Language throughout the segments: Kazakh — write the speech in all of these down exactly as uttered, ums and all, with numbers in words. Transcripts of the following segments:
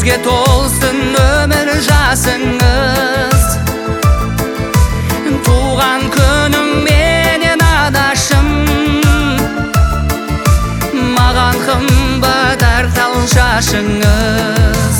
Жүзге толсын өмір жасыңыз. Туған күнің менен адашым, маған қымбат артал шашыңыз.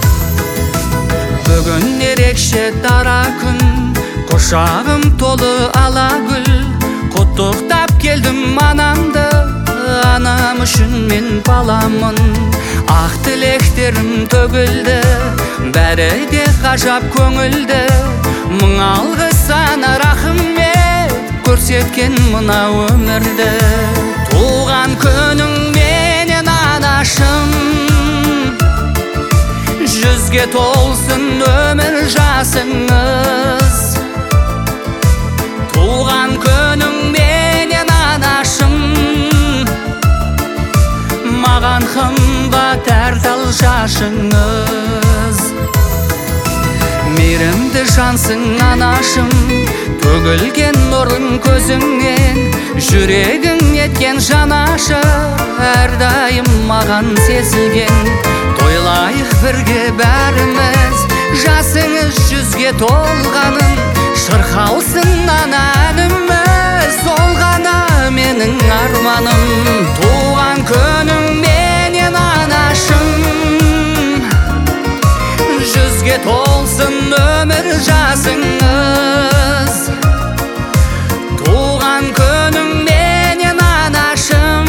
Бүгін ерекше дара күн, құшағым толы ала гүл. Құттықтап келдім анамды, анам үшін мен баламын. Ақ тілектерім төгілді, бәрі де ғажап көңілді. Мың алғыс сана рахмет, көрсеткен мына өмірді. Туған күнің менен анашым, жүзге толсын өмір жасыңыз. Туған күнің менен анашым, маған қымбат артал шашыңыз. Мейірімді жансың анашым, төгілген нұрын көзіңнен. Жүрегің еткен жанашы, әрдайым маған сезілген. Тойлайық бірге бәріміз, жасыңыз жүзге толғанын. Шырқалсын ана әніміз, сол ғана менің арманым. Туған күнің менен анашым, жүзге толсын өмір жасыңыз. Туған күнің менен анашым,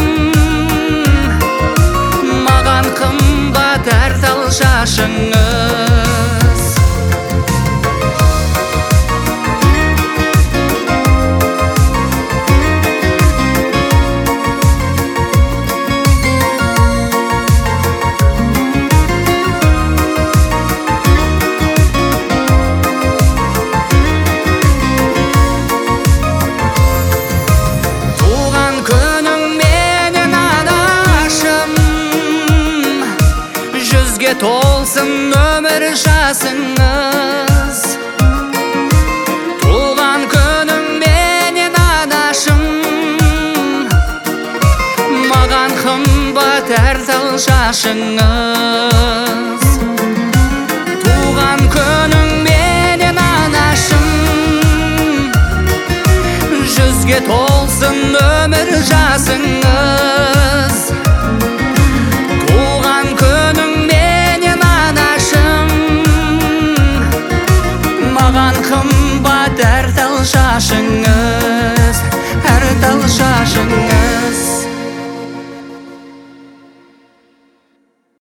маған қымбат артал шашыңыз. Толсын өмір жасыңыз. Туған күнің менен анашым, маған қымбат артал шашыңыз. Туған күнің менен анашым, жүзге толсын өмір жасыңыз. Туған күнің маған қымбат артал шашыңыз.